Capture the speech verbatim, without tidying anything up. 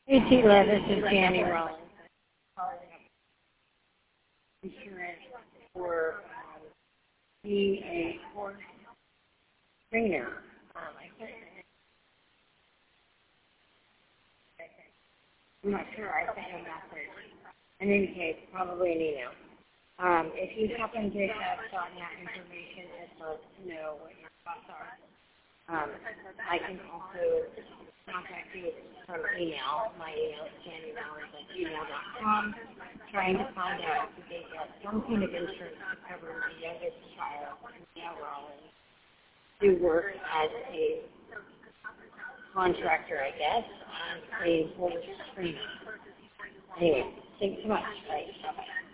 Hey, Tila, this is Janny Rollins. Insurance for um, being a horse trainer. Um, I think, I'm not sure. I sent him a message. In any case, probably an email. Um, if you happen to have gotten that information, I'd love to know what your thoughts are. Um, I can also contact you from email. My email is janny rollins at gmail dot com, trying to find out if they have some kind of insurance to cover my youngest child, Mia Rollins, who works as a contractor, I guess, on a horse trainer. Anyway, thanks so much. Bye. Bye-bye.